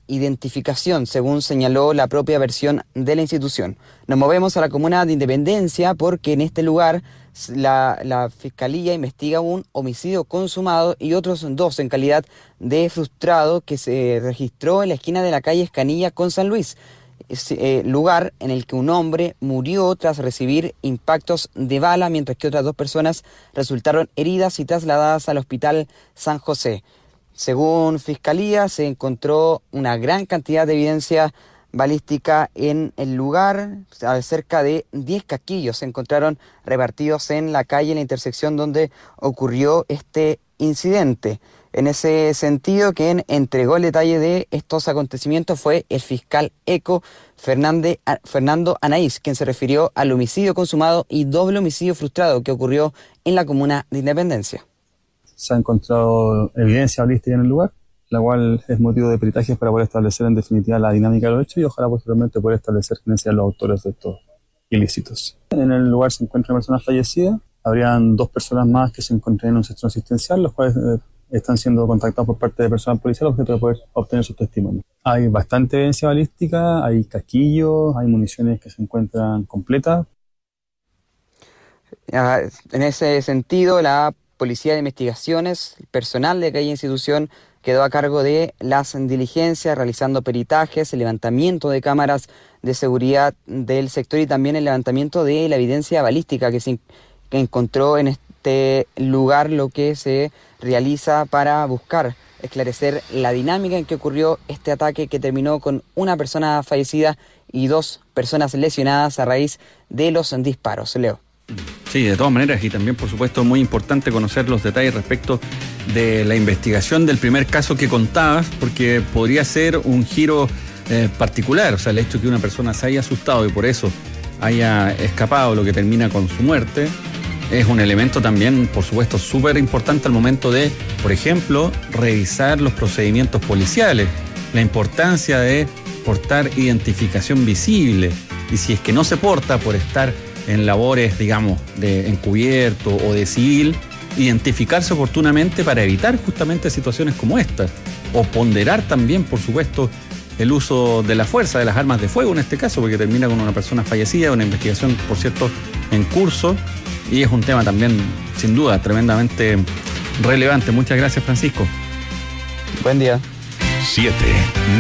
identificación, según señaló la propia versión de la institución. Nos movemos a la comuna de Independencia porque en este lugar la Fiscalía investiga un homicidio consumado y otros dos en calidad de frustrado que se registró en la esquina de la calle Escanilla con San Luis. Lugar en el que un hombre murió tras recibir impactos de bala, mientras que otras dos personas resultaron heridas y trasladadas al Hospital San José. Según Fiscalía, se encontró una gran cantidad de evidencia balística en el lugar. Cerca de 10 casquillos se encontraron repartidos en la calle, en la intersección donde ocurrió este incidente. En ese sentido, quien entregó el detalle de estos acontecimientos fue el fiscal ECO, Fernando Anaís, quien se refirió al homicidio consumado y doble homicidio frustrado que ocurrió en la comuna de Independencia. Se ha encontrado evidencia balística en el lugar, la cual es motivo de peritajes para poder establecer en definitiva la dinámica de los hechos y ojalá posteriormente poder establecer quiénes sean los autores de estos ilícitos. En el lugar se encuentra una persona fallecida, habrían 2 personas más que se encuentran en un centro asistencial, los cuales están siendo contactados por parte de personal policial objeto de poder obtener sus testimonios. Hay bastante evidencia balística, hay casquillos, hay municiones que se encuentran completas. En ese sentido, la Policía de Investigaciones, el personal de aquella institución quedó a cargo de las diligencias, realizando peritajes, el levantamiento de cámaras de seguridad del sector y también el levantamiento de la evidencia balística que encontró en este lugar, lo que se realiza para buscar esclarecer la dinámica en que ocurrió este ataque que terminó con una persona fallecida y 2 personas lesionadas a raíz de los disparos. Leo. Sí, de todas maneras, y también por supuesto muy importante conocer los detalles respecto de la investigación del primer caso que contabas, porque podría ser un giro particular, o sea, el hecho que una persona se haya asustado y por eso haya escapado, lo que termina con su muerte, es un elemento también, por supuesto, súper importante al momento de, por ejemplo, revisar los procedimientos policiales, la importancia de portar identificación visible, y si es que no se porta por estar en labores, digamos, de encubierto o de civil, identificarse oportunamente para evitar justamente situaciones como estas, o ponderar también, por supuesto, el uso de la fuerza, de las armas de fuego en este caso, porque termina con una persona fallecida, una investigación, por cierto, en curso, y es un tema también, sin duda, tremendamente relevante. Muchas gracias, Francisco. Buen día. 7.